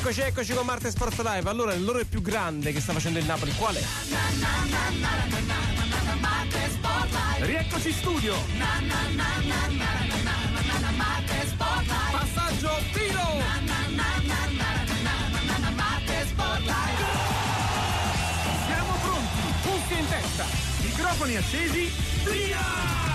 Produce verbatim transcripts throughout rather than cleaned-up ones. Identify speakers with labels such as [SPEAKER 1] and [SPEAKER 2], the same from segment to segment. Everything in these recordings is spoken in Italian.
[SPEAKER 1] Eccoci, eccoci con Marte Sport Live. Allora, l'errore più grande che sta facendo il Napoli qual è? Rieccoci in studio. Passaggio tiro. Siamo pronti, cuffie in testa, microfoni accesi, via!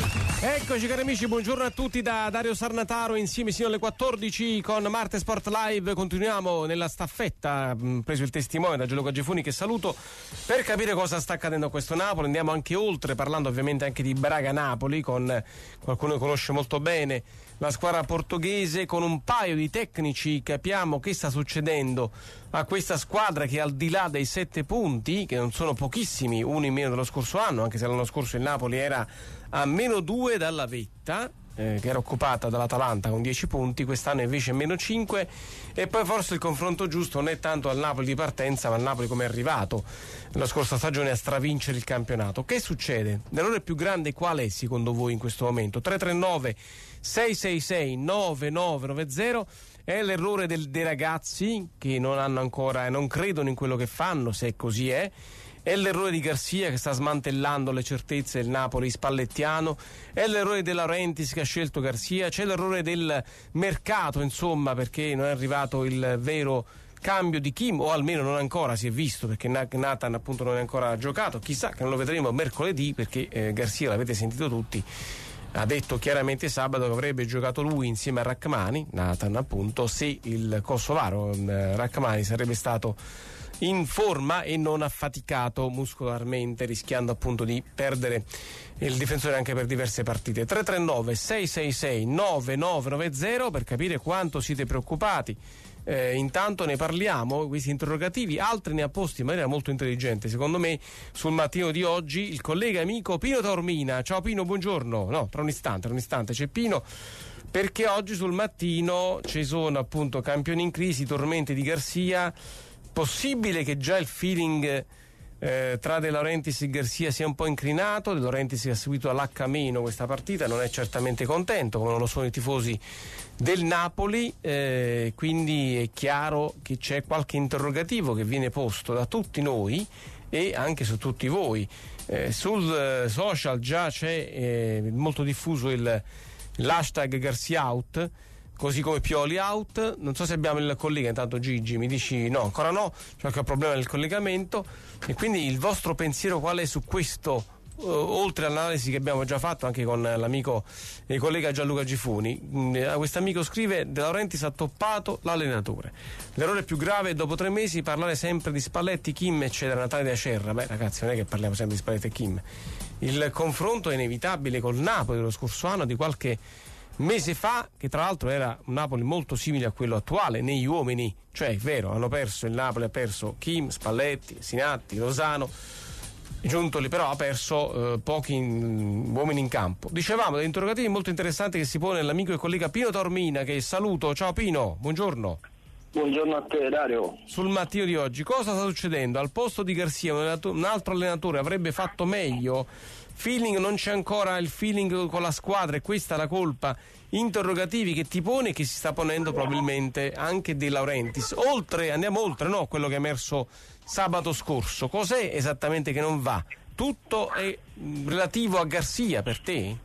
[SPEAKER 1] Eccoci cari amici, buongiorno a tutti da Dario Sarnataro, insieme sino alle quattordici con Marte Sport Live. Continuiamo nella staffetta, preso il testimone da Gianluca Gifuni, che saluto, per capire cosa sta accadendo a questo Napoli. Andiamo anche oltre, parlando ovviamente anche di Braga-Napoli, con qualcuno che conosce molto bene la squadra portoghese. Con un paio di tecnici capiamo che sta succedendo a questa squadra che, al di là dei sette punti, che non sono pochissimi, uno in meno dello scorso anno, anche se l'anno scorso il Napoli era a meno due dalla vetta, eh, che era occupata dall'Atalanta con dieci punti, quest'anno invece meno cinque. E poi forse il confronto giusto non è tanto al Napoli di partenza, ma al Napoli come è arrivato nella scorsa stagione a stravincere il campionato. Che succede? L'errore più grande qual è secondo voi in questo momento? tre tre nove sei sei sei nove nove nove zero. È l'errore del, dei ragazzi che non hanno ancora e non credono in quello che fanno, se così è. È l'errore di Garcia che sta smantellando le certezze del Napoli spallettiano, è l'errore De Laurentiis che ha scelto Garcia, c'è l'errore del mercato, insomma, perché non è arrivato il vero cambio di Kim, o almeno non ancora si è visto, perché Nathan appunto non è ancora giocato. Chissà che non lo vedremo mercoledì, perché eh, Garcia, l'avete sentito tutti, ha detto chiaramente sabato che avrebbe giocato lui insieme a Rachmani, Nathan appunto, se il kosovaro eh, Rachmani sarebbe stato in forma e non affaticato muscolarmente, rischiando appunto di perdere il difensore anche per diverse partite. Tre tre nove sei sei sei nove nove nove zero per capire quanto siete preoccupati. Eh, intanto ne parliamo, questi interrogativi, altri ne ha posti in maniera molto intelligente secondo me sul mattino di oggi il collega amico Pino Taormina. Ciao Pino, buongiorno. No, tra un istante, tra un istante c'è Pino, perché oggi sul mattino ci sono appunto campioni in crisi, tormenti di Garcia. Possibile che già il feeling eh, tra De Laurentiis e Garcia sia un po' incrinato. De Laurentiis che ha seguito all'H meno questa partita, non è certamente contento, come non lo sono i tifosi del Napoli, eh, quindi è chiaro che c'è qualche interrogativo che viene posto da tutti noi e anche su tutti voi. Eh, sul eh, social già c'è eh, molto diffuso il, l'hashtag Garcia out, così come Pioli out. Non so se abbiamo il collega, intanto Gigi mi dici no, ancora no, c'è qualche problema nel collegamento. E quindi il vostro pensiero qual è su questo, uh, oltre all'analisi che abbiamo già fatto anche con l'amico e collega Gianluca Gifuni? Uh, questo amico scrive: De Laurentiis ha toppato l'allenatore, l'errore più grave è dopo tre mesi parlare sempre di Spalletti, Kim eccetera. Natale da Acerra. Beh ragazzi, non è che parliamo sempre di Spalletti e Kim, il confronto è inevitabile col Napoli dello scorso anno, di qualche mese fa, che tra l'altro era un Napoli molto simile a quello attuale negli uomini, cioè è vero, hanno perso, il Napoli ha perso Kim, Spalletti, Sinatti, Lozano, Giuntoli, però ha perso eh, pochi in, uomini in campo. Dicevamo degli interrogativi molto interessanti che si pone l'amico e collega Pino Taormina, che saluto. Ciao Pino, buongiorno.
[SPEAKER 2] Buongiorno a te Dario.
[SPEAKER 1] Sul mattino di oggi cosa sta succedendo? Al posto di Garcia un altro allenatore avrebbe fatto meglio? Feeling, non c'è ancora il feeling con la squadra, e questa è la colpa? Interrogativi che ti pone e che si sta ponendo probabilmente anche De Laurentiis. Oltre, andiamo oltre, no, quello che è emerso sabato scorso. Cos'è esattamente che non va? Tutto è relativo a Garcia per te?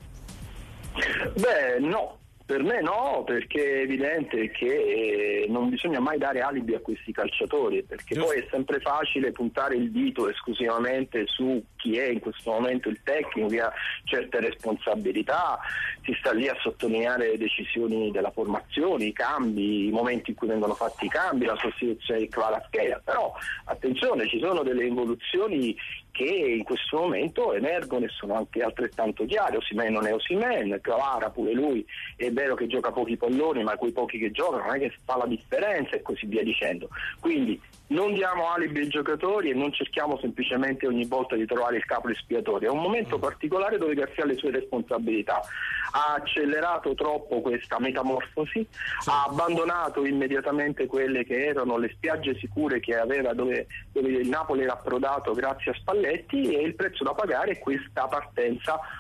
[SPEAKER 2] Beh, no. Per me no, perché è evidente che non bisogna mai dare alibi a questi calciatori, perché Giusto. Poi è sempre facile puntare il dito esclusivamente su chi è in questo momento il tecnico, che ha certe responsabilità, si sta lì a sottolineare le decisioni della formazione, i cambi, i momenti in cui vengono fatti i cambi, la sostituzione di Kvaratskhelia. Però attenzione, ci sono delle evoluzioni che in questo momento emergono e sono anche altrettanto chiare. Osimhen non è Osimhen, Kvara pure lui è vero che gioca pochi palloni, ma quei pochi che giocano non è che fa la differenza, e così via dicendo. Quindi non diamo alibi ai giocatori e non cerchiamo semplicemente ogni volta di trovare il capo espiatorio. È un momento particolare dove Garcia ha le sue responsabilità. Ha accelerato troppo questa metamorfosi, sì. Ha abbandonato immediatamente quelle che erano le spiagge sicure che aveva, dove, dove il Napoli era approdato grazie a Spalletti, e il prezzo da pagare è questa partenza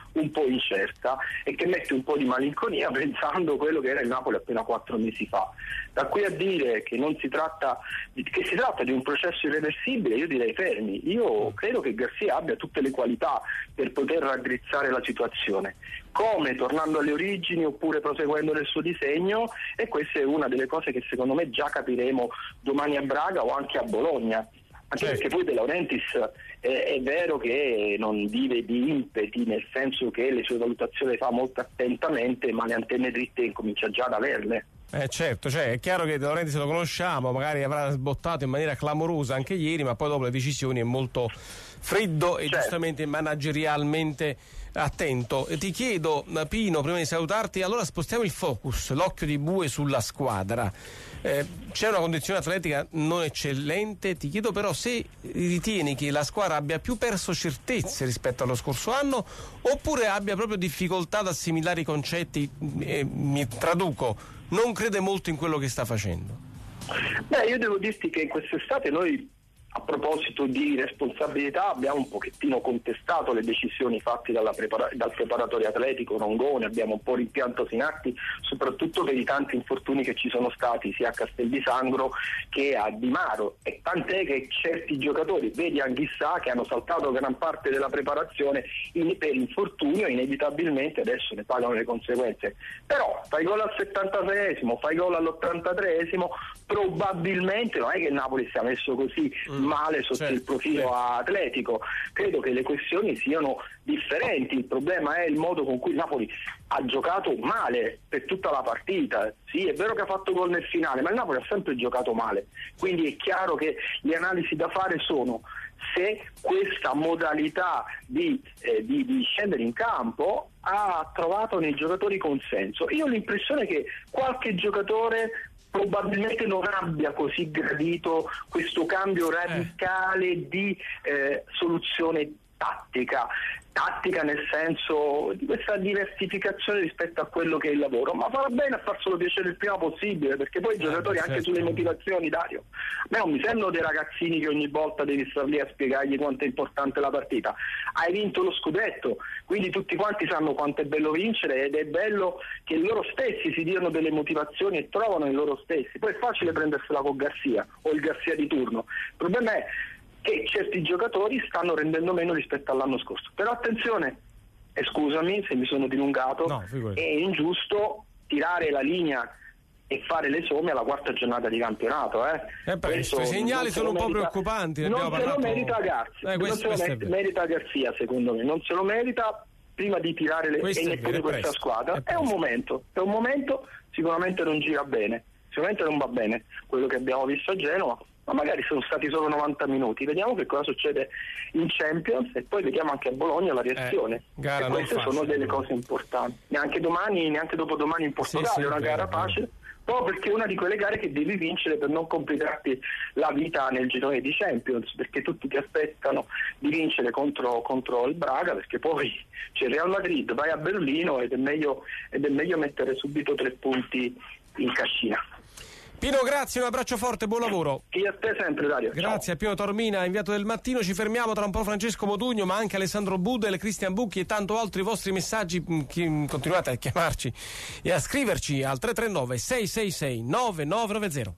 [SPEAKER 2] un po' incerta e che mette un po' di malinconia pensando quello che era il Napoli appena quattro mesi fa. Da qui a dire che non si tratta di, che si tratta di un processo irreversibile, io direi fermi. Io credo che Garcia abbia tutte le qualità per poter raddrizzare la situazione, come tornando alle origini oppure proseguendo nel suo disegno, e questa è una delle cose che secondo me già capiremo domani a Braga o anche a Bologna. Anche certo. Perché poi De Laurentiis eh, è vero che non vive di impeti, nel senso che le sue valutazioni le fa molto attentamente, ma le antenne dritte incomincia già ad averle.
[SPEAKER 1] Eh certo, cioè è chiaro che De Laurentiis lo conosciamo, magari avrà sbottato in maniera clamorosa anche ieri, ma poi dopo le decisioni è molto freddo e certo. giustamente managerialmente attento. E ti chiedo, Pino, prima di salutarti, allora spostiamo il focus, l'occhio di bue sulla squadra. Eh, c'è una condizione atletica non eccellente, ti chiedo però se ritieni che la squadra abbia più perso certezze rispetto allo scorso anno oppure abbia proprio difficoltà ad assimilare i concetti. Eh, mi traduco, non crede molto in quello che sta facendo.
[SPEAKER 2] Beh, io devo dirti che in quest'estate noi, a proposito di responsabilità, abbiamo un pochettino contestato le decisioni fatte dalla prepara- dal preparatore atletico Rongone, abbiamo un po' rimpianto Sinatti, soprattutto per i tanti infortuni che ci sono stati sia a Castel di Sangro che a Di Maro, e tant'è che certi giocatori, vedi Anghissà, che hanno saltato gran parte della preparazione in, per infortunio, inevitabilmente adesso ne pagano le conseguenze. Però fai gol al settantaseiesimo, fai gol all'ottantatreesimo, probabilmente non è che il Napoli sia messo così male sotto certo, il profilo certo. atletico. Credo che le questioni siano differenti, il problema è il modo con cui il Napoli ha giocato male per tutta la partita. Sì, è vero che ha fatto gol nel finale, ma il Napoli ha sempre giocato male, quindi è chiaro che le analisi da fare sono se questa modalità di, eh, di, di scendere in campo ha trovato nei giocatori consenso. Io ho l'impressione che qualche giocatore probabilmente non abbia così gradito questo cambio radicale eh. di eh, soluzione tattica, tattica nel senso di questa diversificazione rispetto a quello che è il lavoro, ma farà bene a farselo piacere il prima possibile, perché poi i giocatori eh, anche certo. sulle motivazioni, Dario, a me non mi sembrano dei ragazzini che ogni volta devi star lì a spiegargli quanto è importante la partita. Hai vinto lo scudetto, quindi tutti quanti sanno quanto è bello vincere, ed è bello che loro stessi si diano delle motivazioni e trovano in loro stessi. Poi è facile prendersela con Garcia o il Garcia di turno, il problema è che certi giocatori stanno rendendo meno rispetto all'anno scorso. Però attenzione, e scusami se mi sono dilungato, no, è ingiusto tirare la linea e fare le somme alla quarta giornata di campionato. Eh.
[SPEAKER 1] Eh beh, i segnali sono un po' merita, preoccupanti.
[SPEAKER 2] Non se
[SPEAKER 1] parlato...
[SPEAKER 2] lo merita Garcia, eh, questo, non se lo merita, merita Garcia, secondo me, non se lo merita prima di tirare le e neppure questa squadra. È, è un momento, è un momento, sicuramente non gira bene, sicuramente non va bene quello che abbiamo visto a Genova, ma magari sono stati solo novanta minuti. Vediamo che cosa succede in Champions e poi vediamo anche a Bologna la reazione. Eh, gara e queste facile, sono delle cose importanti. Neanche domani, neanche dopodomani in Portogallo, sì, sì, è una vero, gara facile, proprio perché è una di quelle gare che devi vincere per non complicarti la vita nel girone di Champions, perché tutti ti aspettano di vincere contro, contro il Braga, perché poi c'è il Real Madrid, vai a Berlino ed è meglio, ed è meglio mettere subito tre punti in cascina.
[SPEAKER 1] Pino, grazie, un abbraccio forte, buon lavoro.
[SPEAKER 2] E a te sempre, Dario.
[SPEAKER 1] Grazie. Ciao. A Pino Tormina, inviato del mattino. Ci fermiamo tra un po'. Francesco Modugno, ma anche Alessandro Budel, Cristian Bucchi e tanto altri vostri messaggi. Continuate a chiamarci e a scriverci al tre tre nove sei sei sei nove nove nove zero.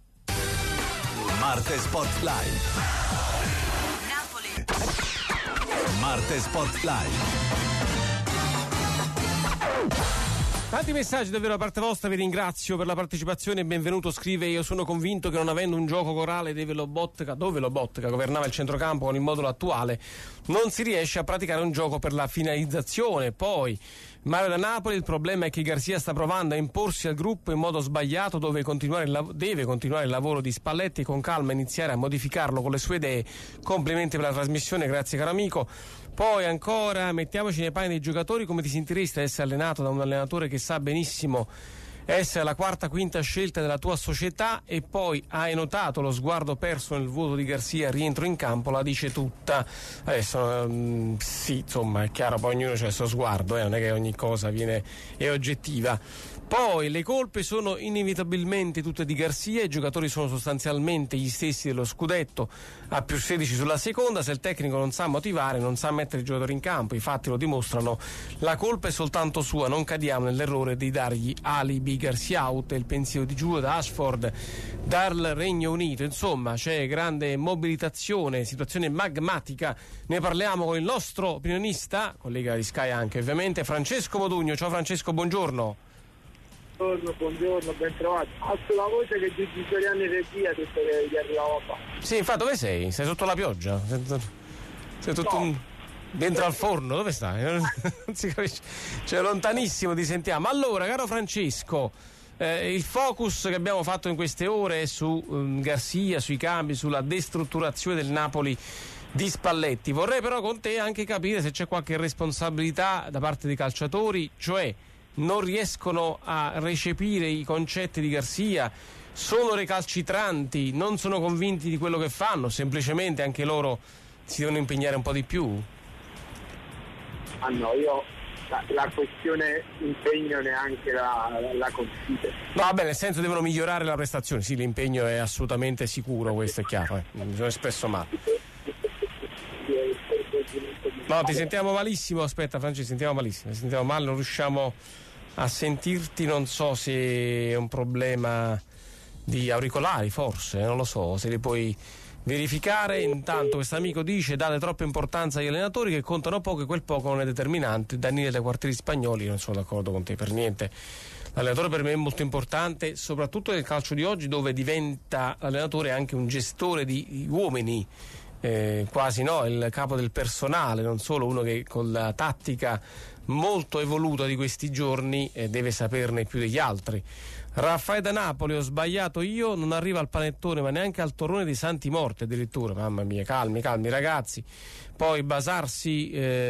[SPEAKER 3] Marte Sport Live. Napoli. Marte Sport Live.
[SPEAKER 1] Tanti messaggi davvero da parte vostra, vi ringrazio per la partecipazione e benvenuto. Scrive: io sono convinto che non avendo un gioco corale dove Lobotka, dove Lobotka governava il centrocampo con il modulo attuale non si riesce a praticare un gioco per la finalizzazione. Poi Mario da Napoli: il problema è che Garcia sta provando a imporsi al gruppo in modo sbagliato, dove continuare il lav- deve continuare il lavoro di Spalletti, con calma iniziare a modificarlo con le sue idee. Complimenti per la trasmissione, grazie caro amico. Poi ancora, mettiamoci nei panni dei giocatori, come ti sentiresti ad essere allenato da un allenatore che sa benissimo essere la quarta quinta scelta della tua società, e poi hai notato lo sguardo perso nel voto di Garcia, rientro in campo, la dice tutta. Adesso um, sì, insomma, è chiaro, poi ognuno c'ha il suo sguardo, eh, non è che ogni cosa viene è oggettiva. Poi le colpe sono inevitabilmente tutte di Garcia, i giocatori sono sostanzialmente gli stessi dello scudetto, a più sedici sulla seconda. Se il tecnico non sa motivare, non sa mettere i giocatori in campo, i fatti lo dimostrano, la colpa è soltanto sua, non cadiamo nell'errore di dargli alibi. Garcia out, il pensiero di Giulio da Ashford dal Regno Unito. Insomma, c'è grande mobilitazione, situazione magmatica. Ne parliamo con il nostro opinionista, collega di Sky anche ovviamente, Francesco Modugno. Ciao Francesco, buongiorno.
[SPEAKER 4] Buongiorno, buongiorno, ben trovato. Alzo la voce che Gigi Soriano in regia ha detto che gli arrivava qua.
[SPEAKER 1] Sì, infatti, dove sei? Sei sotto la pioggia? Sei tutto
[SPEAKER 4] no.
[SPEAKER 1] un... dentro al forno? Dove stai? Non si capisce. Cioè, lontanissimo ti sentiamo. Allora, caro Francesco, eh, il focus che abbiamo fatto in queste ore è su um, Garcia, sui cambi, sulla destrutturazione del Napoli di Spalletti. Vorrei però con te anche capire se c'è qualche responsabilità da parte dei calciatori, cioè non riescono a recepire i concetti di Garcia, sono recalcitranti, non sono convinti di quello che fanno, semplicemente anche loro si devono impegnare un po' di più?
[SPEAKER 4] Ah no, io la, la questione impegno neanche la, la, la considero.
[SPEAKER 1] No, vabbè, nel senso devono migliorare la prestazione, sì, l'impegno è assolutamente sicuro, questo è chiaro, eh. Mi sono espresso male. No, ti sentiamo malissimo, aspetta Francesco, sentiamo malissimo, ti sentiamo male, non riusciamo a sentirti, non so se è un problema di auricolari, forse, non lo so, se li puoi verificare. Intanto questo amico dice: date troppa importanza agli allenatori che contano poco e quel poco non è determinante. Daniele dai quartieri spagnoli. Non sono d'accordo con te per niente. L'allenatore per me è molto importante, soprattutto nel calcio di oggi, dove diventa l'allenatore anche un gestore di uomini, eh, quasi no, il capo del personale, non solo uno che con la tattica molto evoluta di questi giorni eh, deve saperne più degli altri. Raffaele da Napoli: ho sbagliato io, non arriva al panettone ma neanche al torrone dei Santi Morti addirittura. Mamma mia, calmi, calmi ragazzi. Poi basarsi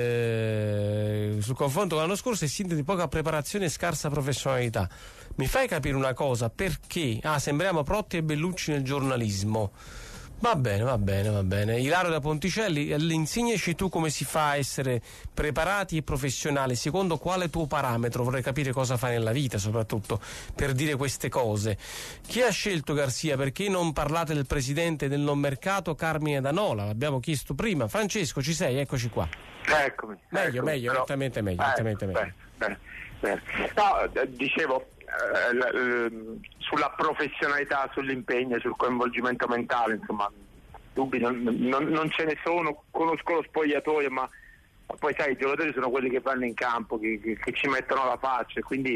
[SPEAKER 1] eh, sul confronto con l'anno scorso è sintomo di poca preparazione e scarsa professionalità. Mi fai capire una cosa? Perché? Ah, sembriamo Protti e Bellucci nel giornalismo. Va bene, va bene, va bene. Ilario da Ponticelli: insegnaci tu come si fa a essere preparati e professionali, secondo quale tuo parametro? Vorrei capire cosa fai nella vita, soprattutto per dire queste cose. Chi ha scelto Garcia? Perché non parlate del presidente del non mercato Carmine Danola? L'abbiamo chiesto prima. Francesco, ci sei? Eccoci qua.
[SPEAKER 2] Eccomi.
[SPEAKER 1] Meglio,
[SPEAKER 2] eccomi,
[SPEAKER 1] meglio,
[SPEAKER 2] però...
[SPEAKER 1] nettamente meglio,
[SPEAKER 2] eh,
[SPEAKER 1] nettamente meglio.
[SPEAKER 2] Bene, bene, bene. No, dicevo, eh, l- l- sulla professionalità, sull'impegno, sul coinvolgimento mentale, insomma, dubbi non, non, non ce ne sono. Conosco lo spogliatoio, ma poi sai, i giocatori sono quelli che vanno in campo, che, che, che ci mettono la faccia, e quindi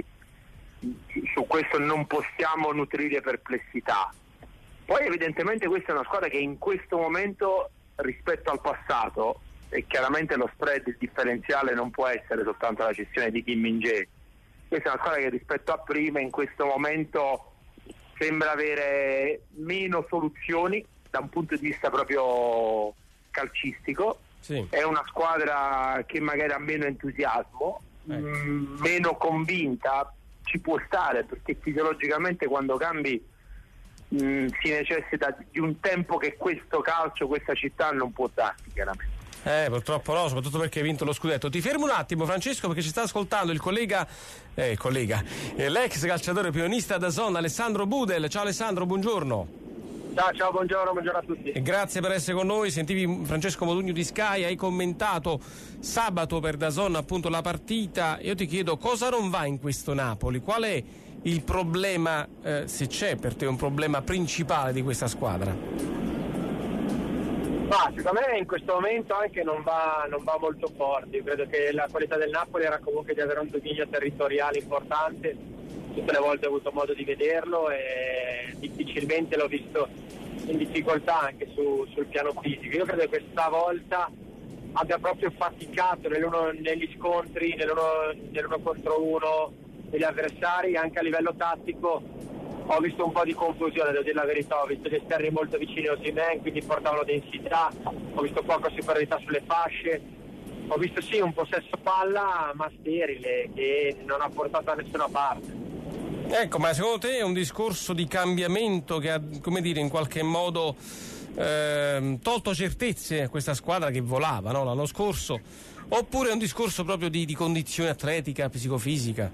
[SPEAKER 2] su questo non possiamo nutrire perplessità. Poi evidentemente questa è una squadra che in questo momento, rispetto al passato, e chiaramente lo spread, il differenziale non può essere soltanto la cessione di Kim Min-jae, questa è una squadra che rispetto a prima in questo momento sembra avere meno soluzioni da un punto di vista proprio calcistico.
[SPEAKER 1] Sì.
[SPEAKER 2] È una squadra che magari ha meno entusiasmo, ecco. mh, meno convinta, ci può stare, perché fisiologicamente quando cambi mh, si necessita di un tempo che questo calcio, questa città non può darti, chiaramente.
[SPEAKER 1] Eh, purtroppo no, soprattutto perché hai vinto lo scudetto. Ti fermo un attimo, Francesco, perché ci sta ascoltando il collega, eh, collega, eh, l'ex calciatore pionista da Zon, Alessandro Budel. Ciao Alessandro, buongiorno.
[SPEAKER 4] Ciao, ciao, buongiorno, buongiorno a tutti.
[SPEAKER 1] E grazie per essere con noi. Sentivi Francesco Modugno di Sky, hai commentato sabato per DAZN appunto la partita. Io ti chiedo cosa non va in questo Napoli, qual è il problema, eh, se c'è per te un problema principale di questa squadra?
[SPEAKER 4] Ma secondo me in questo momento anche non va, non va molto forte. Io credo che la qualità del Napoli era comunque di avere un dominio territoriale importante. Tutte le volte ho avuto modo di vederlo e difficilmente l'ho visto in difficoltà anche su, sul piano fisico. Io credo che questa volta abbia proprio faticato nell'uno, negli scontri, nell'uno, nell'uno contro uno degli avversari, anche a livello tattico. Ho visto un po' di confusione, devo dire la verità, ho visto gli esterni molto vicini a Osimhen, quindi portavano densità, ho visto poca superiorità sulle fasce, ho visto sì un possesso palla ma sterile, che non ha portato a nessuna parte.
[SPEAKER 1] Ecco, ma secondo te è un discorso di cambiamento che ha, come dire, in qualche modo eh, tolto certezze a questa squadra che volava, no, l'anno scorso, oppure è un discorso proprio di, di condizione atletica, psicofisica?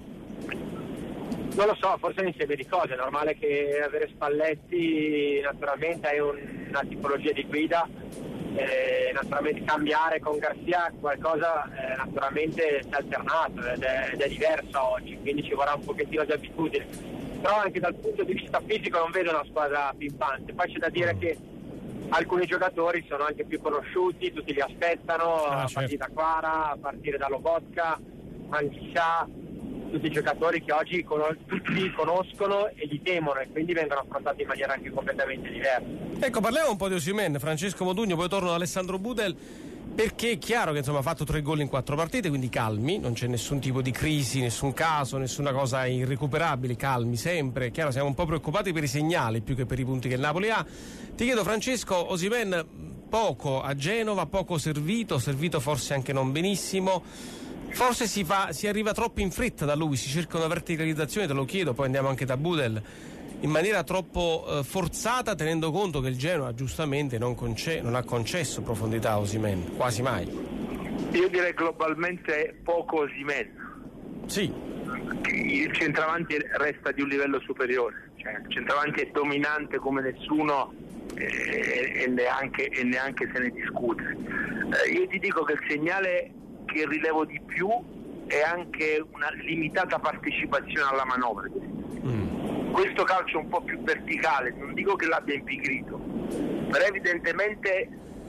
[SPEAKER 4] Non lo so, forse è un insieme di cose. È normale che avere Spalletti naturalmente è un, una tipologia di guida, eh, naturalmente cambiare con Garcia qualcosa eh, naturalmente si è alternato ed è, ed è diverso oggi, quindi ci vorrà un pochettino di abitudine. Però anche dal punto di vista fisico non vedo una squadra pimpante. Poi c'è da dire che alcuni giocatori sono anche più conosciuti, tutti li aspettano,
[SPEAKER 1] ah,
[SPEAKER 4] a
[SPEAKER 1] certo.
[SPEAKER 4] partire da Quara, a partire da Lobotka, Anghissà, tutti i giocatori che oggi con- tutti conoscono e li temono e quindi vengono affrontati in maniera anche completamente diversa.
[SPEAKER 1] Ecco, parliamo un po' di Osimhen, Francesco Modugno, poi torno ad Alessandro Budel, perché è chiaro che insomma ha fatto tre gol in quattro partite, quindi calmi, non c'è nessun tipo di crisi, nessun caso, nessuna cosa irrecuperabile, calmi sempre. È chiaro, siamo un po' preoccupati per i segnali più che per i punti che il Napoli ha. Ti chiedo, Francesco, Osimhen poco a Genova, poco servito, servito forse anche non benissimo. Forse si, fa, si arriva troppo in fretta da lui, si cerca una verticalizzazione, te lo chiedo, poi andiamo anche da Budel, in maniera troppo eh, forzata, tenendo conto che il Genoa giustamente non, conce- non ha concesso profondità a Osimhen, quasi mai.
[SPEAKER 5] Io direi globalmente poco Osimhen.
[SPEAKER 1] Sì.
[SPEAKER 5] Il centravanti resta di un livello superiore, cioè il centravanti è dominante come nessuno eh, e, neanche, e neanche se ne discute. Eh, io ti dico che il segnale che rilevo di più è anche una limitata partecipazione alla manovra. Mm. Questo calcio un po' più verticale, non dico che l'abbia impigrito, però evidentemente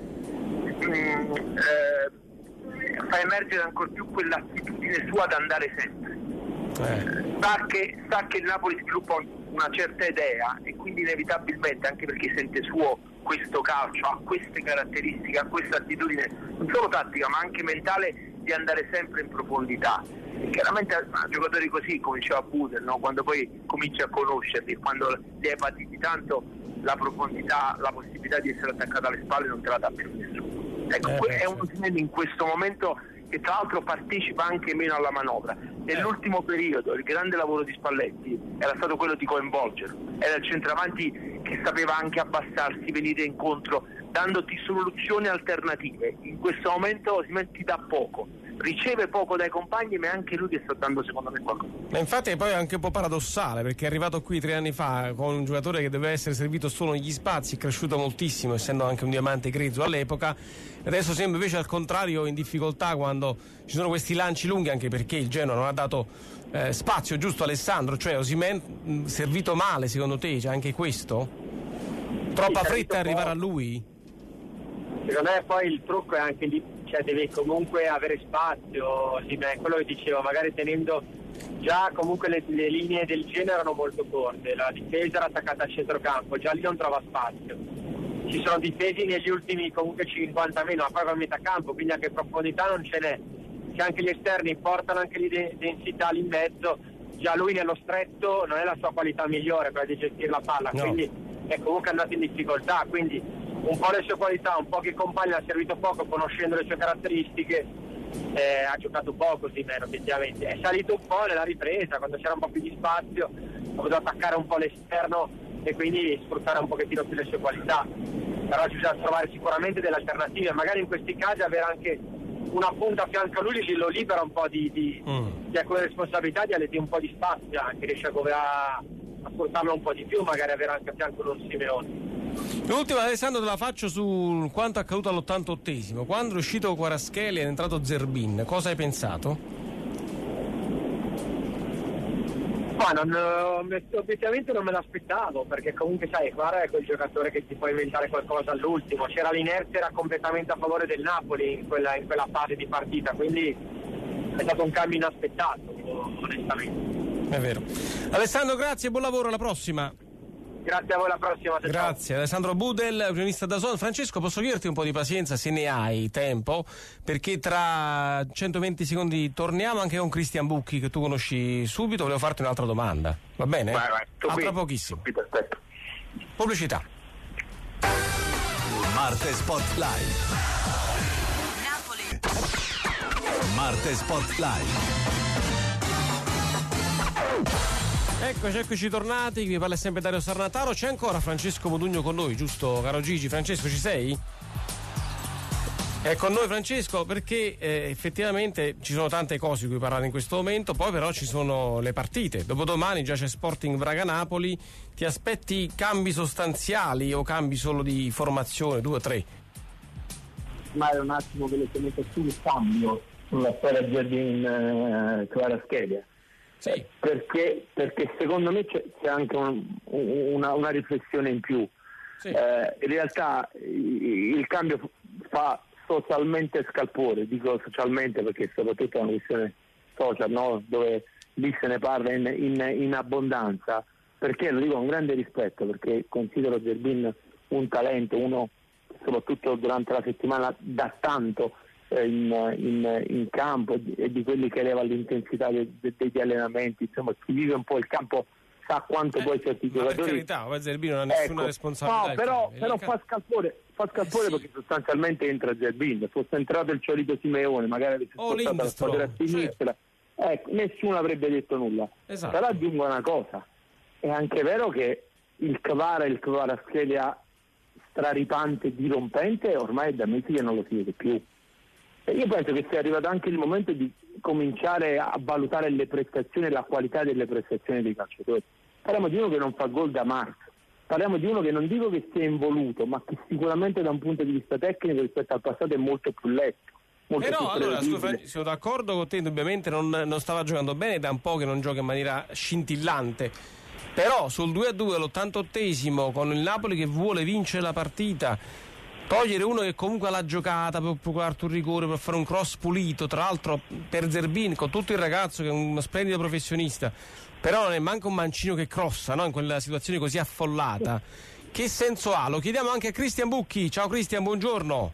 [SPEAKER 5] mm, eh, fa emergere ancora più quell'attitudine sua ad andare sempre. Eh. Sa che, sa che il Napoli sviluppa una certa idea e quindi inevitabilmente, anche perché sente suo questo calcio, ha queste caratteristiche, ha questa attitudine non solo tattica ma anche mentale di andare sempre in profondità. E chiaramente a giocatori così, come diceva Budel, no? Quando poi cominci a conoscerli, quando li hai patiti tanto, la profondità, la possibilità di essere attaccato alle spalle non te la dà più nessuno. Ecco, eh, è un Osimhen in questo momento che tra l'altro partecipa anche meno alla manovra. Nell'ultimo periodo il grande lavoro di Spalletti era stato quello di coinvolgerlo, era il centravanti che sapeva anche abbassarsi, venire incontro, dandoti soluzioni alternative. In questo momento Osimhen ti dà poco, riceve poco dai compagni, ma è anche lui che sta dando secondo me qualcosa.
[SPEAKER 1] Ma infatti è poi anche un po' paradossale, perché è arrivato qui tre anni fa con un giocatore che doveva essere servito solo negli spazi, è cresciuto moltissimo essendo anche un diamante grezzo all'epoca, e adesso sembra invece al contrario in difficoltà quando ci sono questi lanci lunghi, anche perché il Genoa non ha dato eh, spazio giusto a Alessandro. Cioè Osimhen mh, servito male secondo te, c'è anche questo? Troppa
[SPEAKER 4] sì,
[SPEAKER 1] fretta a arrivare
[SPEAKER 4] poco.
[SPEAKER 1] a lui?
[SPEAKER 4] Secondo me poi il trucco è anche lì, cioè devi comunque avere spazio, sì, beh, quello che dicevo, magari tenendo già comunque le, le linee del genere erano molto corte, la difesa era attaccata al centrocampo, già lì non trova spazio, ci sono difesi negli ultimi comunque cinquanta meno, ma poi va a metà campo, quindi anche profondità non ce n'è, se anche gli esterni portano anche lì de- densità lì in mezzo, già lui nello stretto non è la sua qualità migliore per di gestire la palla, no. Quindi è comunque andato in difficoltà, quindi un po' le sue qualità, un po' che compagni ha servito poco, conoscendo le sue caratteristiche, eh, ha giocato poco sì, meno effettivamente. È salito un po' nella ripresa, quando c'era un po' più di spazio, ha potuto attaccare un po' l'esterno e quindi sfruttare un pochettino più le sue qualità. Però ci bisogna trovare sicuramente delle alternative, magari in questi casi avere anche una punta a fianco a lui lo libera un po' di, di, mm. di quelle responsabilità, di, di un po' di spazio, anche riesce a, a, a sfruttarlo un po' di più, magari avere anche a fianco un Simeone.
[SPEAKER 1] L'ultima, Alessandro, te la faccio su quanto accaduto all'ottantottesimo, quando è uscito Kvaratskhelia e è entrato Zerbin. Cosa hai pensato?
[SPEAKER 4] Ma non, obiettivamente non me l'aspettavo, perché comunque sai, Kvara è quel giocatore che ti può inventare qualcosa all'ultimo, c'era l'inerzia, era completamente a favore del Napoli in quella, in quella fase di partita, quindi è stato un cambio inaspettato, onestamente.
[SPEAKER 1] È vero. Alessandro, grazie, buon lavoro, alla prossima.
[SPEAKER 4] Grazie a voi, alla prossima.
[SPEAKER 1] Grazie. Ciao. Alessandro Budel, giornalista da Zon. Francesco, posso chiederti un po' di pazienza, se ne hai tempo, perché tra centoventi secondi torniamo anche con Cristian Bucchi, che tu conosci subito. Volevo farti un'altra domanda, va bene?
[SPEAKER 5] Vai, vai.
[SPEAKER 1] Ah, tra pochissimo.
[SPEAKER 5] Aspetta.
[SPEAKER 1] Pubblicità.
[SPEAKER 3] Marte Spotlight. Napoli. Marte Spotlight.
[SPEAKER 1] Eccoci, eccoci tornati, qui parla sempre Dario Sarnataro, c'è ancora Francesco Modugno con noi, giusto caro Gigi? Francesco, ci sei? È con noi Francesco perché eh, effettivamente ci sono tante cose di cui parlare in questo momento, poi però ci sono le partite, dopodomani già c'è Sporting Braga-Napoli, ti aspetti cambi sostanziali o cambi solo di formazione, due o tre?
[SPEAKER 2] Ma è un attimo velocemente sul cambio sulla storia Zerbin eh, Kvaratskhelia.
[SPEAKER 1] Sì.
[SPEAKER 2] Perché, perché secondo me c'è, c'è anche un, una, una riflessione in più.
[SPEAKER 1] Sì.
[SPEAKER 2] Eh, in realtà il, il cambio fa socialmente scalpore, dico socialmente perché soprattutto è una questione social, no? Dove lì se ne parla in, in, in abbondanza, perché lo dico con grande rispetto, perché considero Zerbin un talento, uno soprattutto durante la settimana dà tanto In, in, in campo e di quelli che eleva l'intensità de, de, degli allenamenti, insomma chi vive un po' il campo sa quanto
[SPEAKER 1] eh,
[SPEAKER 2] poi certi
[SPEAKER 1] ma
[SPEAKER 2] giocatori.
[SPEAKER 1] Per carità, Zerbin non ha nessuna
[SPEAKER 2] ecco,
[SPEAKER 1] responsabilità.
[SPEAKER 2] No, però,
[SPEAKER 1] cioè,
[SPEAKER 2] però
[SPEAKER 1] ca-
[SPEAKER 2] fa scalpore, fa scalpore
[SPEAKER 1] eh, sì.
[SPEAKER 2] Perché sostanzialmente entra Zerbin, fosse entrato il solito Simeone, magari avesse
[SPEAKER 1] O
[SPEAKER 2] spostato la squadra a sinistra, cioè. ecco, nessuno avrebbe detto nulla.
[SPEAKER 1] Esatto.
[SPEAKER 2] Però aggiungo una cosa, è anche vero che il Kvara, il Kvaratskhelia straripante, dirompente, ormai è da mesi che non lo si vede più. E io penso che sia arrivato anche il momento di cominciare a valutare le prestazioni e la qualità delle prestazioni dei calciatori. Parliamo di uno che non fa gol da marzo, parliamo di uno che non dico che sia involuto, ma che sicuramente da un punto di vista tecnico rispetto al passato è molto più letto. Molto
[SPEAKER 1] Però
[SPEAKER 2] più
[SPEAKER 1] allora
[SPEAKER 2] prevedibile.
[SPEAKER 1] sono d'accordo con te, indubbiamente non, non stava giocando bene, da un po' che non gioca in maniera scintillante. Però sul due a due all'ottantottesimo con il Napoli che vuole vincere la partita, togliere uno che comunque l'ha giocata per procurarti un rigore, per fare un cross pulito, tra l'altro per Zerbin, con tutto il ragazzo che è uno splendido professionista, però non è manco un mancino che crossa, no? In quella situazione così affollata. Che senso ha? Lo chiediamo anche a Cristian Bucchi. Ciao Cristian, buongiorno.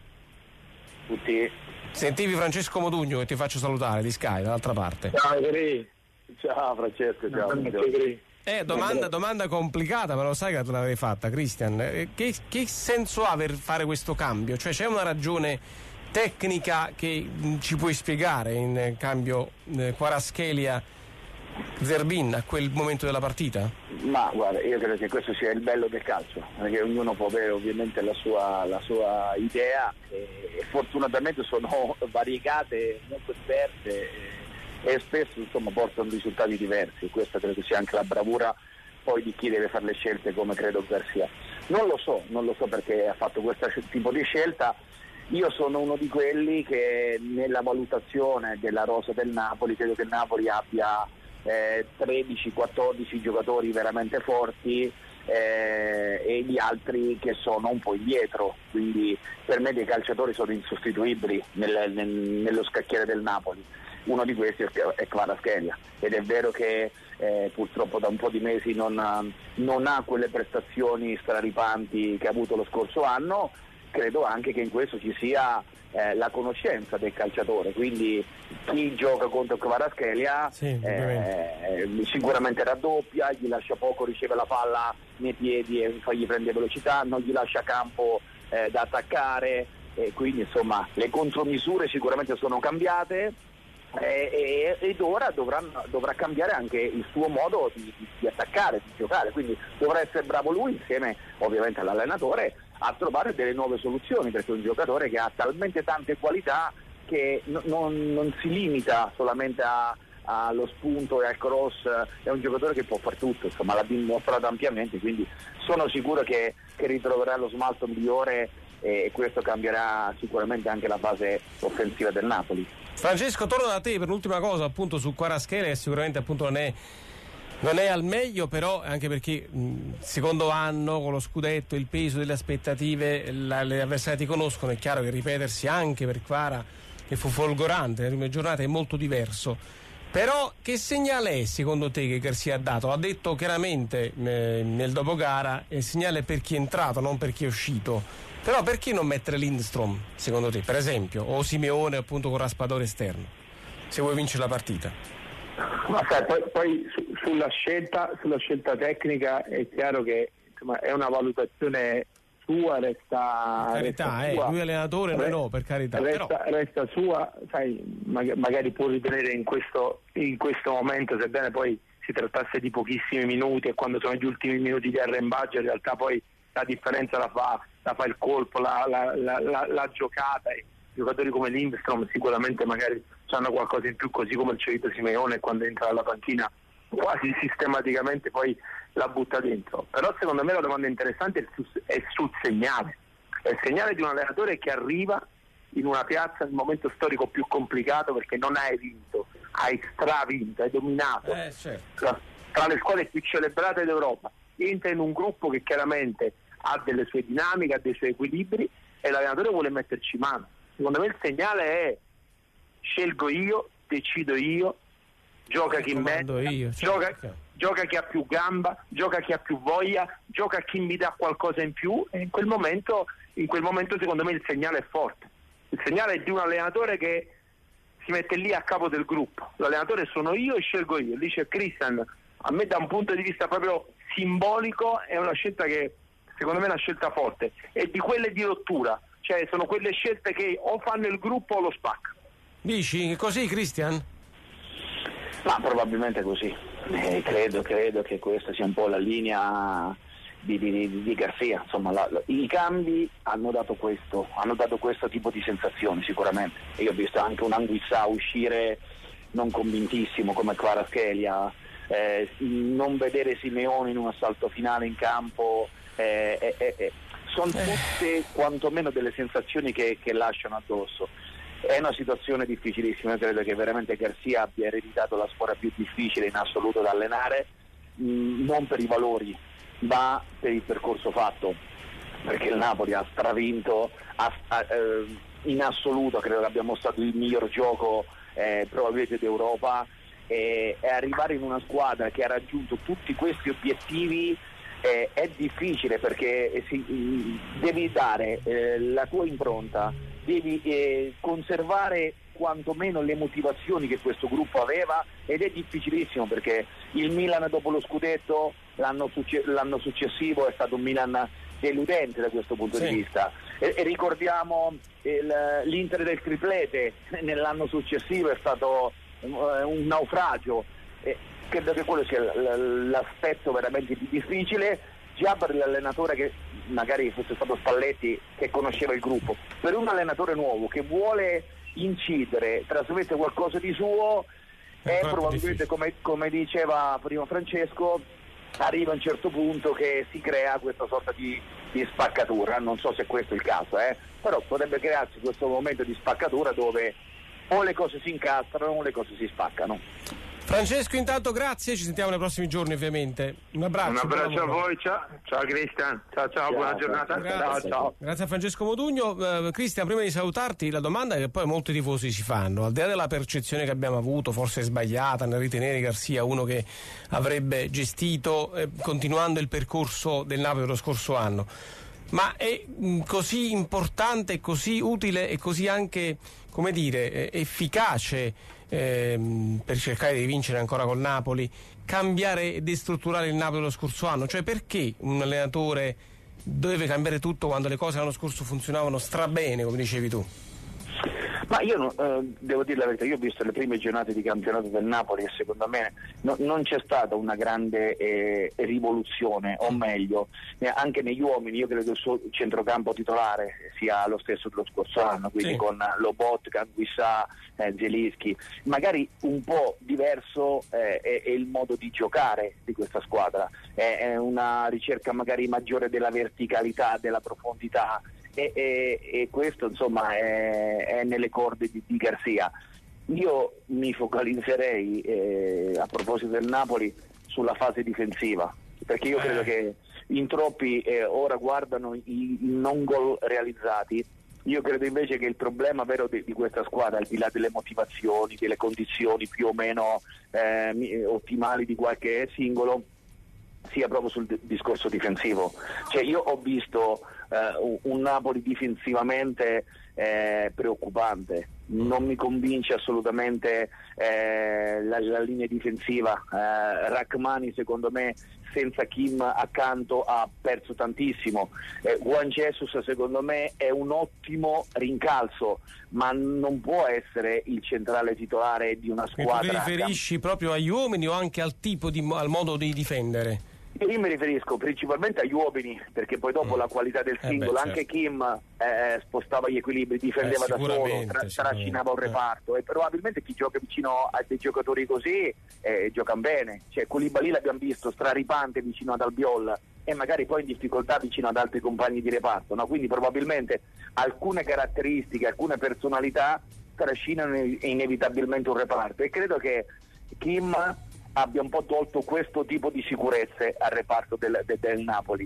[SPEAKER 5] Tutti.
[SPEAKER 1] Sentivi Francesco Modugno che ti faccio salutare di Sky dall'altra parte.
[SPEAKER 2] Ciao, Gri.
[SPEAKER 5] Ciao Francesco, ciao.
[SPEAKER 1] Eh, domanda, domanda complicata, ma lo sai che te l'avrei fatta, Cristian. Eh, che, che senso ha per fare questo cambio? Cioè c'è una ragione tecnica che mh, ci puoi spiegare in eh, cambio eh, Kvaratskhelia Zerbin a quel momento della partita?
[SPEAKER 5] Ma guarda, io credo che questo sia il bello del calcio, perché ognuno può avere ovviamente la sua, la sua idea e fortunatamente sono variegate, molto esperte e spesso insomma portano risultati diversi. Questa credo sia anche la bravura poi di chi deve fare le scelte, come credo Garcia. Non lo so, non lo so perché ha fatto questo tipo di scelta. Io sono uno di quelli che nella valutazione della rosa del Napoli credo che il Napoli abbia eh, tredici quattordici giocatori veramente forti eh, e gli altri che sono un po' indietro, quindi per me dei calciatori sono insostituibili nel, nel, nello scacchiere del Napoli. Uno di questi è Kvaratskhelia ed è vero che eh, purtroppo da un po' di mesi non ha, non ha quelle prestazioni straripanti che ha avuto lo scorso anno. Credo anche che in questo ci sia eh, la conoscenza del calciatore, quindi chi gioca contro Kvaratskhelia
[SPEAKER 1] sì,
[SPEAKER 5] eh, sicuramente raddoppia, gli lascia poco, riceve la palla nei piedi e fa gli prende velocità, non gli lascia campo eh, da attaccare, e quindi insomma le contromisure sicuramente sono cambiate. Eh, ed ora dovrà, dovrà cambiare anche il suo modo di, di attaccare, di giocare, quindi dovrà essere bravo lui insieme ovviamente all'allenatore a trovare delle nuove soluzioni, perché è un giocatore che ha talmente tante qualità che no, non, non si limita solamente a, allo spunto e al cross, è un giocatore che può fare tutto, insomma l'ha dimostrato ampiamente, quindi sono sicuro che, che ritroverà lo smalto migliore e questo cambierà sicuramente anche la fase offensiva del Napoli.
[SPEAKER 1] Francesco, torno da te per l'ultima cosa appunto su Kvaratskhelia, che sicuramente appunto non è, non è al meglio, però anche perché mh, secondo anno con lo scudetto, il peso delle aspettative, la, le avversarie ti conoscono, è chiaro che ripetersi anche per Kvara, che fu folgorante nelle prime giornate, è molto diverso. Però che segnale è secondo te che Garcia ha dato? Ha detto chiaramente eh, nel dopogara il segnale per chi è entrato, non per chi è uscito. Però perché non mettere Lindstrom, secondo te, per esempio, o Simeone appunto con Raspadore esterno, se vuoi vincere la partita?
[SPEAKER 2] Ma sai, poi, poi su, sulla scelta sulla scelta tecnica è chiaro che insomma, è una valutazione sua, resta
[SPEAKER 1] per carità,
[SPEAKER 2] resta
[SPEAKER 1] eh,
[SPEAKER 2] sua.
[SPEAKER 1] lui allenatore, noi no, per carità.
[SPEAKER 2] Resta,
[SPEAKER 1] però...
[SPEAKER 2] resta sua, sai, mag- magari può ritenere in questo, in questo momento, sebbene poi
[SPEAKER 5] si trattasse di pochissimi minuti e quando sono gli ultimi minuti di arrembaggio in realtà poi la differenza la fa, la fa il colpo, la, la, la, la, la giocata. E giocatori come Lindstrom sicuramente magari hanno qualcosa in più, così come il Ciolito Simeone quando entra alla panchina quasi sistematicamente poi la butta dentro. Però secondo me la domanda interessante è sul, è sul segnale, è il segnale di un allenatore che arriva in una piazza nel momento storico più complicato, perché non hai vinto, hai stravinto, hai dominato
[SPEAKER 1] eh, certo.
[SPEAKER 5] tra, tra le squadre più celebrate d'Europa, entra in un gruppo che chiaramente ha delle sue dinamiche, ha dei suoi equilibri e l'allenatore vuole metterci mano. Secondo me il segnale è: scelgo io, decido io, gioca chi merita,
[SPEAKER 1] io, certo.
[SPEAKER 5] gioca, gioca chi ha più gamba, gioca chi ha più voglia, gioca chi mi dà qualcosa in più, e in quel momento, in quel momento secondo me il segnale è forte. Il segnale è di un allenatore che si mette lì a capo del gruppo. L'allenatore sono io e scelgo io. Lì c'è Christian. A me da un punto di vista proprio simbolico è una scelta che secondo me è una scelta forte, e di quelle di rottura, cioè sono quelle scelte che o fanno il gruppo o lo spacca.
[SPEAKER 1] Dici così, Christian?
[SPEAKER 6] Ma probabilmente così. Eh, credo, credo che questa sia un po' la linea di, di, di Garcia. Insomma, la, la, i cambi hanno dato questo, hanno dato questo tipo di sensazioni sicuramente. Io ho visto anche un Anguissa uscire non convintissimo come Kvaratskhelia, eh, non vedere Simeone in un assalto finale in campo, eh, eh, eh, eh. sono tutte quantomeno delle sensazioni che, che lasciano addosso. È una situazione difficilissima, credo che veramente Garcia abbia ereditato la squadra più difficile in assoluto da allenare, mh, non per i valori ma per il percorso fatto, perché il Napoli ha stravinto, ha, ha, eh, in assoluto credo che abbia mostrato il miglior gioco eh, probabilmente d'Europa, e, e arrivare in una squadra che ha raggiunto tutti questi obiettivi eh, è difficile, perché eh, si, devi dare eh, la tua impronta, devi eh, conservare quantomeno le motivazioni che questo gruppo aveva, ed è difficilissimo perché il Milan dopo lo scudetto l'anno, succe- l'anno successivo è stato un Milan deludente da questo punto sì. di vista, e, e ricordiamo il, l'Inter del triplete nell'anno successivo è stato un, un naufragio, e credo che quello sia l- l'aspetto veramente difficile già per l'allenatore, che magari fosse stato Spalletti, che conosceva il gruppo. Per un allenatore nuovo che vuole incidere, trasmettere qualcosa di suo, è, è probabilmente come, come diceva prima Francesco, arriva a un certo punto che si crea questa sorta di, di spaccatura. Non so se questo è il caso, eh? però potrebbe crearsi questo momento di spaccatura dove o le cose si incastrano o le cose si spaccano.
[SPEAKER 1] Francesco, intanto grazie, ci sentiamo nei prossimi giorni ovviamente. Un abbraccio.
[SPEAKER 5] Un abbraccio a voi, ciao, ciao Cristian, ciao ciao, ciao buona giornata.
[SPEAKER 1] Grazie.
[SPEAKER 5] Ciao, ciao.
[SPEAKER 1] Grazie a Francesco Modugno. Uh, Cristian, prima di salutarti, la domanda che poi molti tifosi si fanno, al di là della percezione che abbiamo avuto, forse sbagliata, nel ritenere Garcia uno che avrebbe gestito eh, continuando il percorso del Napoli dello scorso anno, ma è mh, così importante, così utile e così anche, come dire, eh, efficace Ehm, per cercare di vincere ancora col Napoli, cambiare e destrutturare il Napoli dello scorso anno? Cioè, perché un allenatore deve cambiare tutto quando le cose l'anno scorso funzionavano strabene, come dicevi tu?
[SPEAKER 6] Ma io no, eh, devo dire la verità, io ho visto le prime giornate di campionato del Napoli e secondo me no, non c'è stata una grande eh, rivoluzione, o meglio, anche negli uomini. Io credo che il suo centrocampo titolare sia lo stesso dello scorso anno, quindi sì. con Lobotka, Anguissa, eh, Zielinski. Magari un po' diverso eh, è, è il modo di giocare di questa squadra, è, è una ricerca magari maggiore della verticalità, della profondità. E, e, e questo insomma è, è nelle corde di, di Garcia. Io mi focalizzerei eh, a proposito del Napoli sulla fase difensiva, perché io credo che in troppi eh, ora guardano i, i non gol realizzati. Io credo invece che il problema vero di, di questa squadra, al di là delle motivazioni, delle condizioni più o meno eh, ottimali di qualche singolo, sia proprio sul d- discorso difensivo. Cioè io ho visto Uh, un Napoli difensivamente eh, preoccupante, non mi convince assolutamente eh, la, la linea difensiva. eh, Rachmani secondo me senza Kim accanto ha perso tantissimo. eh, Juan Jesus secondo me è un ottimo rincalzo, ma non può essere il centrale titolare di una squadra.
[SPEAKER 1] E tu ti riferisci proprio agli uomini o anche al tipo di, al modo di difendere?
[SPEAKER 6] Io mi riferisco principalmente agli uomini, perché poi dopo mm. la qualità del singolo, eh beh, anche certo. Kim eh, spostava gli equilibri, difendeva eh, da solo, tra, trascinava un reparto, e probabilmente chi gioca vicino a dei giocatori così eh, giocano bene. Cioè Koulibaly l'abbiamo visto straripante vicino ad Albiol e magari poi in difficoltà vicino ad altri compagni di reparto, no? Quindi probabilmente alcune caratteristiche, alcune personalità trascinano inevitabilmente un reparto, e credo che Kim abbia un po' tolto questo tipo di sicurezze al reparto del, del, del Napoli,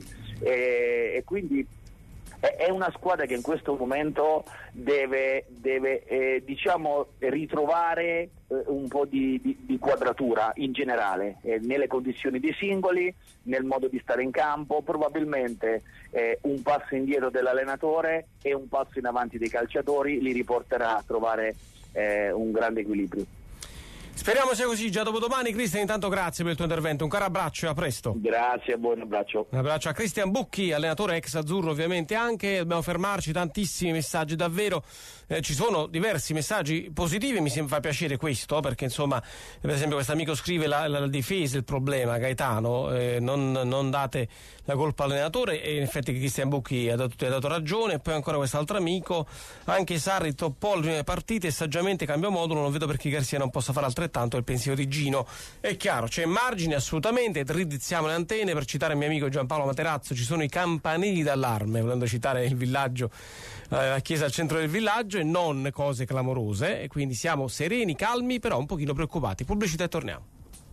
[SPEAKER 6] e, e quindi è, è una squadra che in questo momento deve, deve eh, diciamo ritrovare eh, un po' di, di, di quadratura in generale, eh, nelle condizioni dei singoli, nel modo di stare in campo. Probabilmente eh, un passo indietro dell'allenatore e un passo in avanti dei calciatori li riporterà a trovare eh, un grande equilibrio.
[SPEAKER 1] Speriamo sia così già dopo domani. Cristian, intanto grazie per il tuo intervento, un caro abbraccio e a presto.
[SPEAKER 6] Grazie, buon abbraccio.
[SPEAKER 1] Un abbraccio a Cristian Bucchi, allenatore ex azzurro ovviamente anche. Dobbiamo fermarci, tantissimi messaggi davvero, eh, ci sono diversi messaggi positivi, mi fa piacere questo, perché insomma per esempio questo amico scrive la, la, la difesa è il problema, Gaetano, eh, non, non date la colpa all'allenatore, e in effetti Cristian Bucchi ha dato, ha dato ragione. E poi ancora quest'altro amico, anche Sarri toppò le prime partite e saggiamente cambiò modulo, non vedo perché Garcia non possa fare altrettanto. Il pensiero di Gino è chiaro, c'è margine assolutamente, drizziamo le antenne. Per citare il mio amico Giampaolo Materazzo, ci sono i campanili d'allarme, volendo citare il villaggio, eh, la chiesa al centro del villaggio, e non cose clamorose, e quindi siamo sereni, calmi, però un pochino preoccupati. Pubblicità e torniamo.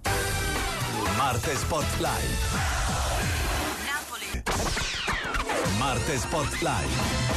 [SPEAKER 3] Marte Sport Live. Napoli. Marte Sport Live.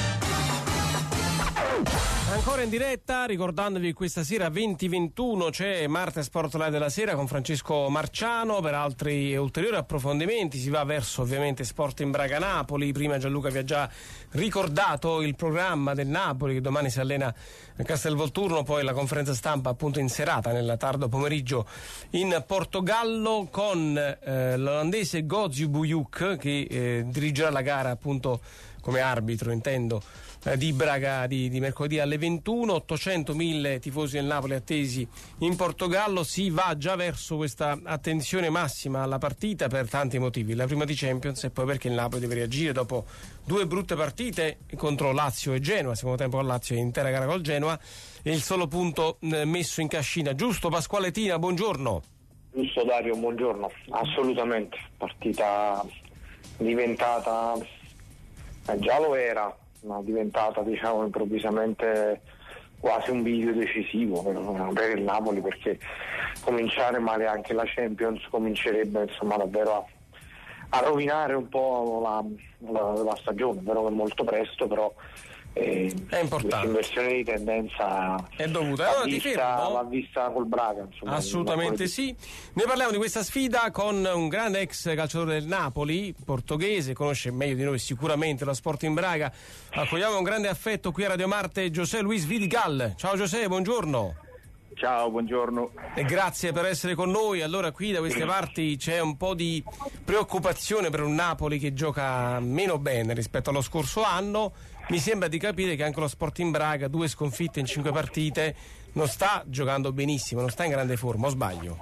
[SPEAKER 1] Ancora in diretta, ricordandovi questa sera venti ventuno c'è Marte Sport Live della sera con Francesco Marciano. Per altri ulteriori approfondimenti si va verso ovviamente Sporting Braga Napoli. Prima Gianluca vi ha già ricordato il programma del Napoli, che domani si allena a Castelvolturno, poi la conferenza stampa appunto in serata, nel tardo pomeriggio in Portogallo, con eh, l'olandese Gozi Buyuk che eh, dirigerà la gara appunto come arbitro, intendo, di Braga di, di mercoledì alle ventuno. ottocentomila tifosi del Napoli attesi in Portogallo. Si va già verso questa attenzione massima alla partita per tanti motivi: la prima di Champions, e poi perché il Napoli deve reagire dopo due brutte partite contro Lazio e Genoa, secondo tempo con Lazio e intera gara col Genoa, e il solo punto messo in cascina. Giusto Pasquale Tina, buongiorno.
[SPEAKER 7] Giusto Dario, buongiorno. Assolutamente, partita diventata, eh, già lo era, ma diventata diciamo improvvisamente quasi un video decisivo per, per il Napoli, perché cominciare male anche la Champions comincerebbe insomma davvero a, a rovinare un po' la, la, la stagione. Vero che è molto presto, però eh,
[SPEAKER 1] è importante.
[SPEAKER 7] Questa inversione di tendenza
[SPEAKER 1] è dovuta,
[SPEAKER 7] va,
[SPEAKER 1] allora,
[SPEAKER 7] vista,
[SPEAKER 1] ti fermo.
[SPEAKER 7] va vista col Braga, insomma,
[SPEAKER 1] assolutamente sì. Ne parliamo di questa sfida con un grande ex calciatore del Napoli, portoghese, conosce meglio di noi sicuramente lo Sporting Braga. Accogliamo con grande affetto qui a Radio Marte José Luis Vidigal. Ciao José, buongiorno.
[SPEAKER 8] Ciao, buongiorno.
[SPEAKER 1] E grazie per essere con noi. Allora, qui da queste parti c'è un po' di preoccupazione per un Napoli che gioca meno bene rispetto allo scorso anno. Mi sembra di capire che anche lo Sporting Braga, due sconfitte in cinque partite, non sta giocando benissimo, non sta in grande forma, o sbaglio?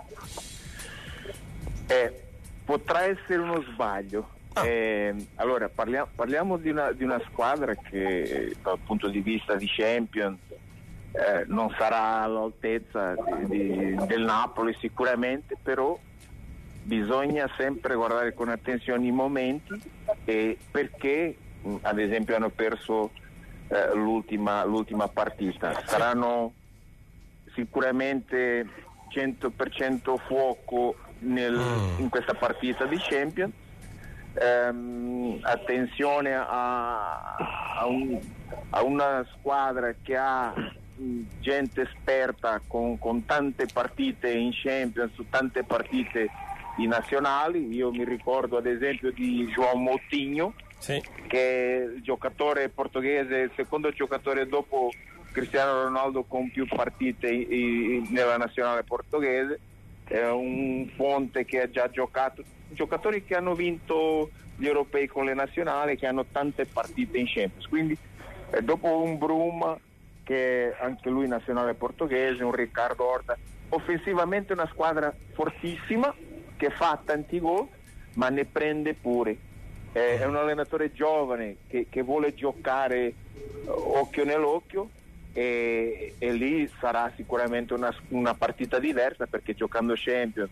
[SPEAKER 8] Eh, potrà essere uno sbaglio. Ah. Eh, allora, parliamo, parliamo di, una, di una squadra che dal punto di vista di Champions eh, non sarà all'altezza di, di, del Napoli sicuramente, però bisogna sempre guardare con attenzione i momenti, eh, perché ad esempio hanno perso eh, l'ultima, l'ultima partita. Saranno sicuramente cento per cento fuoco nel, in questa partita di Champions. Um, attenzione a, a, un, a una squadra che ha gente esperta con, con tante partite in Champions, tante partite in nazionali. Io mi ricordo ad esempio di João Moutinho, sì, che è il giocatore portoghese, il secondo giocatore dopo Cristiano Ronaldo con più partite i, i, nella nazionale portoghese, è un Fonte che ha già giocato, giocatori che hanno vinto gli europei con le nazionali, che hanno tante partite in Champions, quindi eh, dopo un Bruma che anche lui nazionale portoghese, un Riccardo Horta, offensivamente una squadra fortissima che fa tanti gol ma ne prende pure, eh, è un allenatore giovane che, che vuole giocare occhio nell'occhio, e, e lì sarà sicuramente una, una partita diversa, perché giocando Champions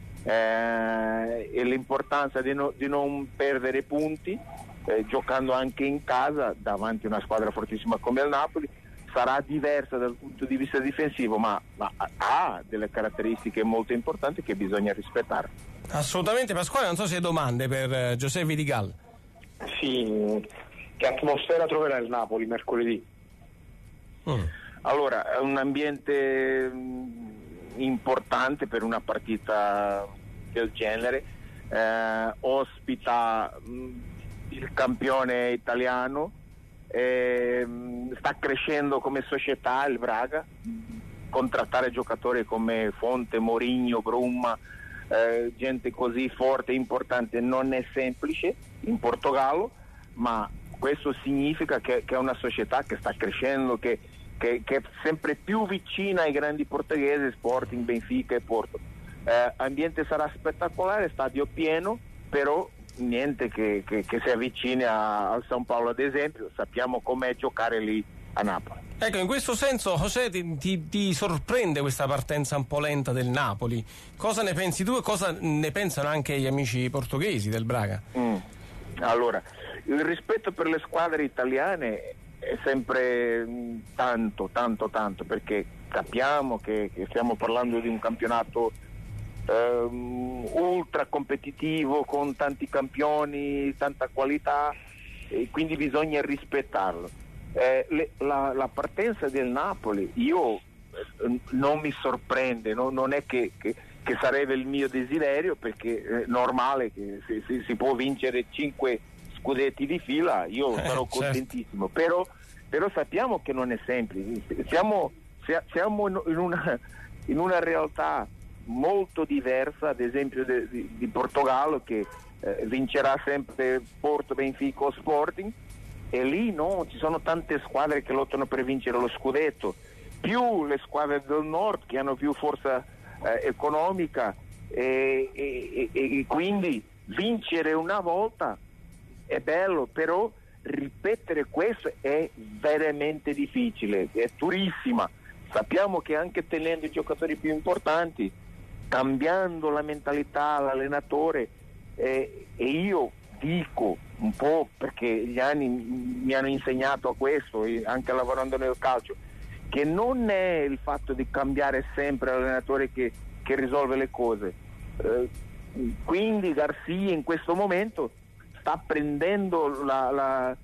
[SPEAKER 8] eh, e l'importanza di, no, di non perdere punti, eh, giocando anche in casa davanti a una squadra fortissima come il Napoli, sarà diversa dal punto di vista difensivo, ma, ma ha delle caratteristiche molto importanti che bisogna rispettare.
[SPEAKER 1] Assolutamente. Pasquale, non so se hai domande per uh, José Vidigal.
[SPEAKER 7] Sì, che atmosfera troverà il Napoli mercoledì?
[SPEAKER 8] Mm. Allora, è un ambiente importante per una partita del genere, eh, ospita mh, il campione italiano, eh, sta crescendo come società il Braga, contrattare giocatori come Fonte, Mourinho, Bruma, eh, gente così forte e importante non è semplice in Portogallo, ma questo significa che, che è una società che sta crescendo, che, che, che è sempre più vicina ai grandi portoghesi, Sporting, Benfica e Porto. Eh, ambiente sarà spettacolare, stadio pieno, però niente che, che, che si avvicini a, al San Paolo ad esempio. Sappiamo com'è giocare lì a Napoli.
[SPEAKER 1] Ecco, in questo senso, José, ti, ti, ti sorprende questa partenza un po' lenta del Napoli? Cosa ne pensi tu e cosa ne pensano anche gli amici portoghesi del Braga?
[SPEAKER 8] Mm. Allora, il rispetto per le squadre italiane è sempre mh, tanto, tanto, tanto, perché capiamo che, che stiamo parlando di un campionato ehm, ultra competitivo con tanti campioni, tanta qualità, e quindi bisogna rispettarlo. Eh, le, la, la partenza del Napoli io eh, non mi sorprende, no? Non è che, che, che sarebbe il mio desiderio, perché è normale che se, se si può vincere cinque scudetti di fila io sarò eh, contentissimo, certo. però, però sappiamo che non è semplice, siamo, siamo in, una, in una realtà molto diversa, ad esempio de, di, di Portogallo, che eh, vincerà sempre Porto, Benfica o Sporting, e lì no, ci sono tante squadre che lottano per vincere lo scudetto, più le squadre del nord che hanno più forza eh, economica, e, e, e, e quindi vincere una volta è bello, però ripetere questo è veramente difficile, è durissima. Sappiamo che anche tenendo i giocatori più importanti, cambiando la mentalità all'allenatore, eh, e io dico un po', perché gli anni mi hanno insegnato a questo, anche lavorando nel calcio, che non è il fatto di cambiare sempre l'allenatore che, che risolve le cose. Eh, quindi Garcia in questo momento sta prendendo la, la,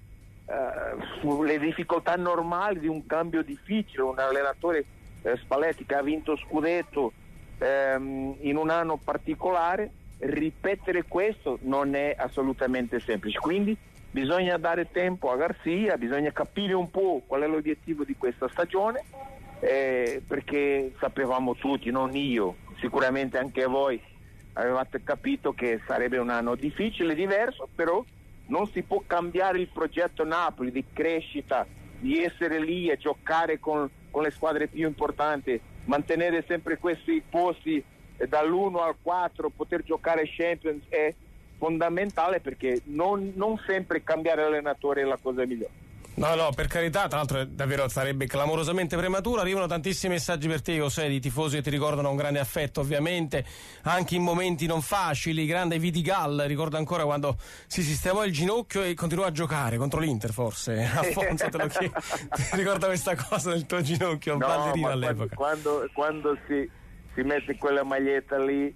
[SPEAKER 8] uh, le difficoltà normali di un cambio difficile, un allenatore eh, Spalletti che ha vinto scudetto ehm, in un anno particolare. Ripetere questo non è assolutamente semplice, quindi bisogna dare tempo a Garcia, bisogna capire un po' qual è l'obiettivo di questa stagione, eh, perché sapevamo tutti, non io, sicuramente anche voi avevate capito che sarebbe un anno difficile, diverso, però non si può cambiare il progetto Napoli di crescita, di essere lì e giocare con, con le squadre più importanti, mantenere sempre questi posti dall'uno al quattro, poter giocare Champions è fondamentale, perché non, non sempre cambiare allenatore è la cosa migliore.
[SPEAKER 1] No, no, per carità, tra l'altro davvero sarebbe clamorosamente prematuro. Arrivano tantissimi messaggi per te, José, di tifosi che ti ricordano un grande affetto, ovviamente, anche in momenti non facili. Grande Vidigal, ricordo ancora quando si sistemò il ginocchio e continuò a giocare contro l'Inter, forse. Alfonso, te lo chiedo, ti ricorda questa cosa del tuo ginocchio?
[SPEAKER 8] No,
[SPEAKER 1] ballerino
[SPEAKER 8] ma
[SPEAKER 1] all'epoca.
[SPEAKER 8] Quando, quando si, si mette quella maglietta lì,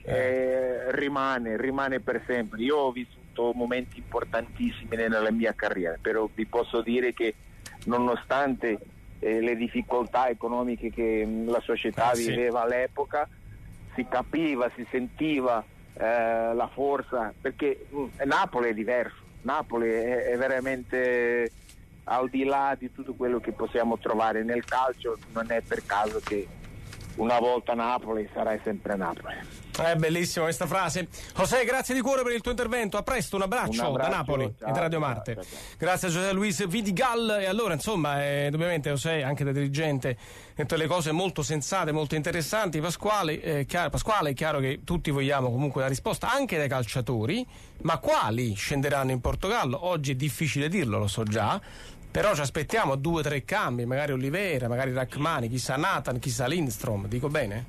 [SPEAKER 8] eh, rimane, rimane per sempre. Io ho visto momenti importantissimi nella mia carriera, però vi posso dire che nonostante eh, le difficoltà economiche che mh, la società ah, viveva sì. all'epoca, si capiva, si sentiva eh, la forza, perché mh, Napoli è diverso, Napoli è, è veramente al di là di tutto quello che possiamo trovare nel calcio, non è per caso che una volta Napoli sarà sempre Napoli.
[SPEAKER 1] È bellissima questa frase. José, grazie di cuore per il tuo intervento. A presto, un abbraccio,
[SPEAKER 8] un abbraccio
[SPEAKER 1] da Napoli
[SPEAKER 8] ciao,
[SPEAKER 1] e da Radio Marte.
[SPEAKER 8] ciao, ciao.
[SPEAKER 1] Grazie a José Luis Vidigal. E allora, insomma, eh, ovviamente José, anche da dirigente, dentro le cose molto sensate, molto interessanti. Pasquale, eh, chiaro, Pasquale, è chiaro che tutti vogliamo comunque la risposta anche dai calciatori, ma quali scenderanno in Portogallo? Oggi è difficile dirlo, lo so già. Però ci aspettiamo due o tre cambi, magari Olivera, magari Rachmani, chissà Nathan, chissà Lindstrom, dico bene?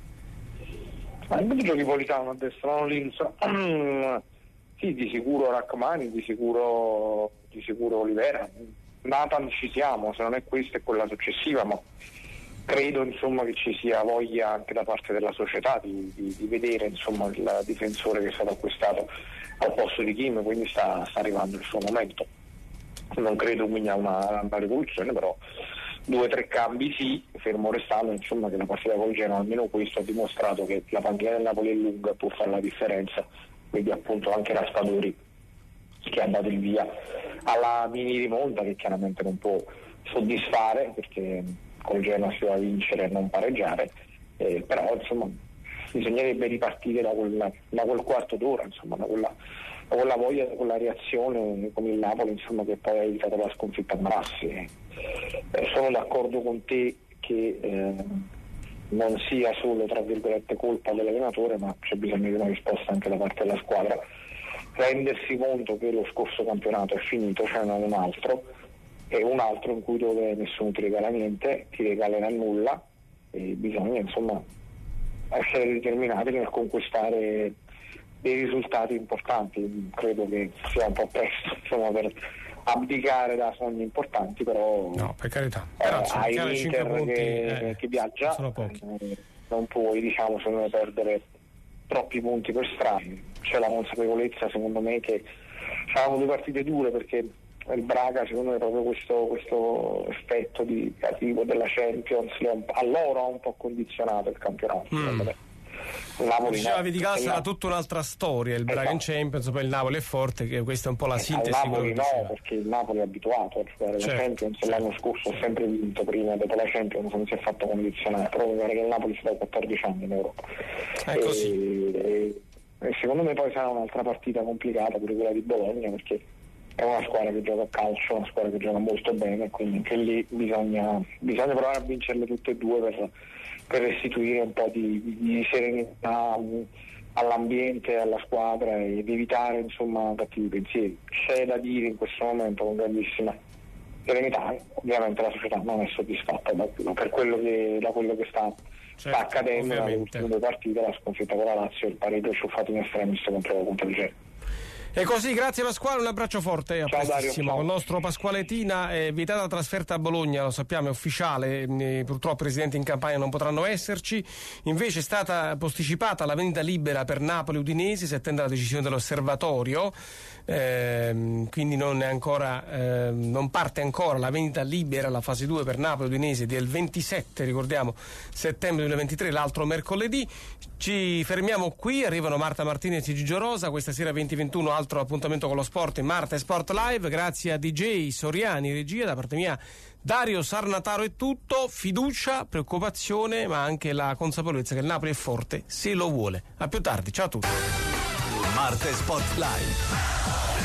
[SPEAKER 7] Ma il giochi Politano a destra, non Lindstrom. Sì, di sicuro Rachmani, di sicuro di sicuro Olivera. Nathan ci siamo, se non è questa è quella successiva, ma credo insomma che ci sia voglia anche da parte della società di, di, di vedere insomma il difensore che è stato acquistato al posto di Kim, quindi sta, sta arrivando il suo momento. Non credo quindi a una, una rivoluzione, però due o tre cambi sì, fermo restando insomma che la partita con il Genoa, almeno questo, ha dimostrato che la panchina del Napoli è lunga e può fare la differenza. Quindi appunto anche Raspadori, che ha dato il via alla mini rimonta, che chiaramente non può soddisfare perché con il Genoa si va a vincere e non pareggiare, eh, però insomma bisognerebbe ripartire da, quella, da quel quarto d'ora, insomma da quella con la voglia, con la reazione con il Napoli insomma che poi ha evitato la sconfitta a Marassi. Eh, sono d'accordo con te che eh, non sia solo tra virgolette colpa dell'allenatore, ma c'è bisogno di una risposta anche da parte della squadra, rendersi conto che lo scorso campionato è finito, cioè non un altro, è un altro in cui dove nessuno ti regala niente, ti regalerà nulla, e bisogna insomma essere determinati nel conquistare dei risultati importanti. Credo che sia un po' presto insomma per abdicare da sogni importanti, però
[SPEAKER 1] no, per carità,
[SPEAKER 7] eh, hai l'Inter
[SPEAKER 1] punti,
[SPEAKER 7] che,
[SPEAKER 1] eh,
[SPEAKER 7] che viaggia,
[SPEAKER 1] sono pochi.
[SPEAKER 7] Eh, non puoi diciamo secondo me perdere troppi punti per strada. C'è la consapevolezza secondo me che saranno due partite dure, perché il Braga secondo me proprio questo, questo effetto di negativo della Champions a loro ha un po' condizionato il campionato.
[SPEAKER 1] Mm.
[SPEAKER 7] Secondo me il Napoli
[SPEAKER 1] diceva
[SPEAKER 7] no,
[SPEAKER 1] Vidigal sarà
[SPEAKER 7] no.
[SPEAKER 1] tutta un'altra storia, il Braga in Champions, poi il Napoli è forte, che questa è un po' la sintesi.
[SPEAKER 7] Al Napoli no,
[SPEAKER 1] diceva.
[SPEAKER 7] perché il Napoli è abituato a giocare
[SPEAKER 1] certo,
[SPEAKER 7] la Champions,
[SPEAKER 1] certo.
[SPEAKER 7] L'anno scorso ha sempre vinto, prima dopo la Champions non si è fatto condizionare, però mi pare che il Napoli sta da quattordici anni in Europa.
[SPEAKER 1] È così.
[SPEAKER 7] E, e, e secondo me poi sarà un'altra partita complicata pure quella di Bologna, perché è una squadra che gioca a calcio, una squadra che gioca molto bene, quindi anche lì bisogna, bisogna provare a vincerle tutte e due per, per restituire un po' di, di serenità all'ambiente, alla squadra, ed evitare insomma cattivi pensieri. C'è da dire in questo momento con grandissima serenità, ovviamente la società non è soddisfatta da, per quello che, da quello che sta,
[SPEAKER 1] certo,
[SPEAKER 7] sta accadendo nelle
[SPEAKER 1] ovviamente.
[SPEAKER 7] ultime due partite, la sconfitta con la Lazio e il pareggio ciuffato in estremis contro, contro il Genoa.
[SPEAKER 1] E così, grazie Pasquale, un abbraccio forte, a
[SPEAKER 7] Ciao,
[SPEAKER 1] prestissimo.
[SPEAKER 7] Dario,
[SPEAKER 1] Con il nostro Pasquale Tina, è vietata la trasferta a Bologna, lo sappiamo, è ufficiale, eh, purtroppo i residenti in campagna non potranno esserci, invece è stata posticipata la vendita libera per Napoli-Udinese, si attende la decisione dell'osservatorio, eh, quindi non è ancora, eh, non parte ancora la vendita libera, la fase due per Napoli-Udinese del ventisette, ricordiamo, settembre duemilaventitré, l'altro mercoledì. Ci fermiamo qui, arrivano Marta Martinez e Gigio Rosa, questa sera venti ventuno, altro appuntamento con lo sport in Marta e Sport Live, grazie a D J Soriani, regia, da parte mia Dario Sarnataro è tutto, fiducia, preoccupazione, ma anche la consapevolezza che il Napoli è forte se lo vuole. A più tardi, ciao a tutti.
[SPEAKER 3] Marta e Sport Live.